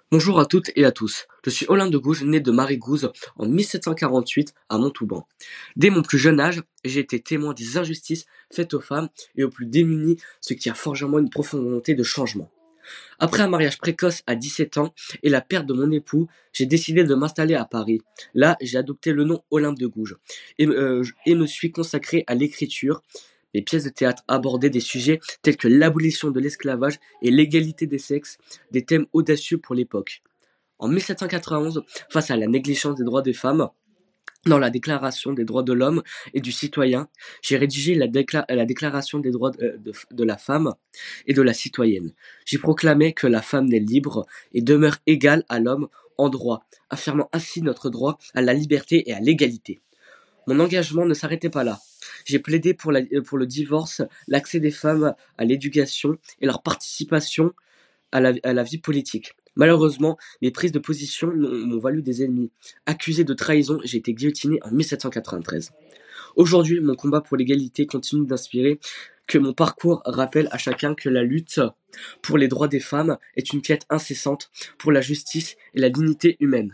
Bonjour à toutes et à tous. Je suis Olympe de Gouges, né de Marie Gouze en 1748 à Montauban. Dès mon plus jeune âge, j'ai été témoin des injustices faites aux femmes et aux plus démunis, ce qui a forgé en moi une profonde volonté de changement. Après un mariage précoce à 17 ans et la perte de mon époux, j'ai décidé de m'installer à Paris. Là, j'ai adopté le nom Olympe de Gouges et me suis consacré à l'écriture. Mes pièces de théâtre abordaient des sujets tels que l'abolition de l'esclavage et l'égalité des sexes, des thèmes audacieux pour l'époque. En 1791, face à la négligence des droits des femmes, dans la Déclaration des droits de l'homme et du citoyen, j'ai rédigé la Déclaration des droits de la femme et de la citoyenne. J'y proclamais que la femme est libre et demeure égale à l'homme en droit, affirmant ainsi notre droit à la liberté et à l'égalité. Mon engagement ne s'arrêtait pas là. J'ai plaidé pour le divorce, l'accès des femmes à l'éducation et leur participation à la vie politique. Malheureusement, mes prises de position m'ont valu des ennemis. Accusé de trahison, j'ai été guillotiné en 1793. Aujourd'hui, mon combat pour l'égalité continue d'inspirer, que mon parcours rappelle à chacun que la lutte pour les droits des femmes est une quête incessante pour la justice et la dignité humaine.